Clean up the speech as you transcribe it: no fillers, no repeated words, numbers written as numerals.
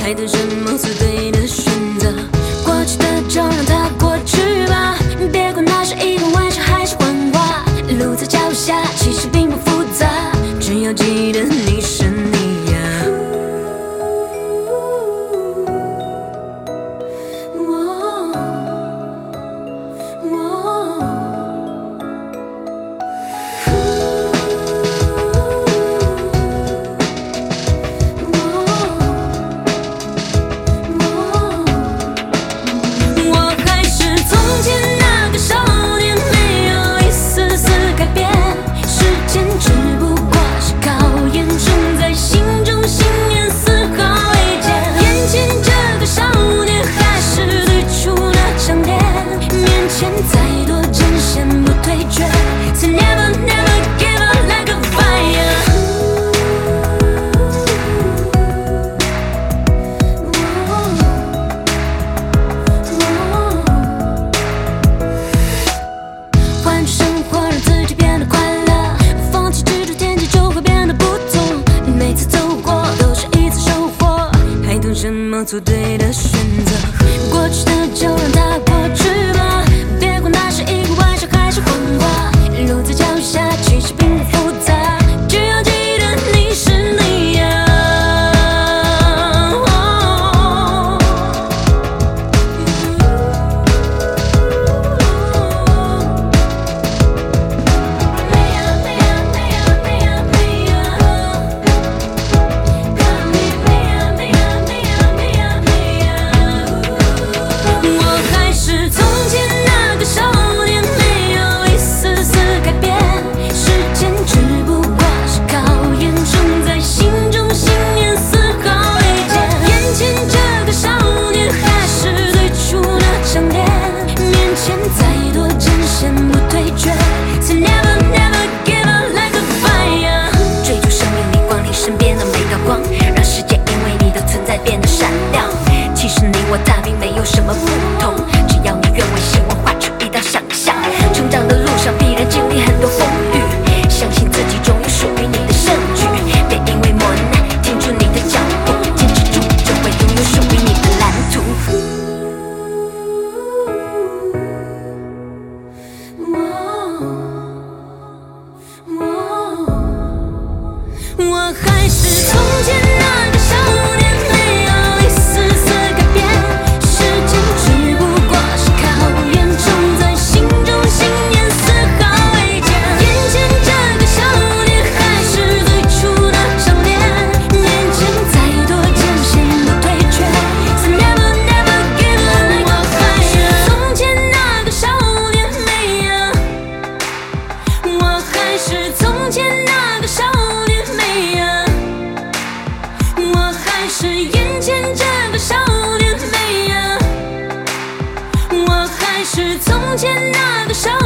还等什么做对的选择？过去的就让它过去吧，别管那是一个玩笑还是谎话。路在脚下，其实并不复杂，只要记得你是你呀。什么做对的选择？过去的就让它过去吧，别管那是一个玩笑还是谎话。路在脚下，其实并不复杂，只要记得你是你呀。它并没有什么不同，只要你愿为希望画出一道想象。成长的路上必然经历很多风雨，相信自己终有属于你的胜局。别因为磨难停住你的脚步，坚持住就会拥有属于你的蓝图。我还是从前那个少年，没有一丝丝改变。时间只不过是考验，种在心中信念丝毫未减。眼前这个少年还是最初的少年，面前再多艰险不退却。So never never give up。我还是从前那个少年，没有。我还是从前那个少年。我还是眼前这个少年，没呀。我还是从前那个少年。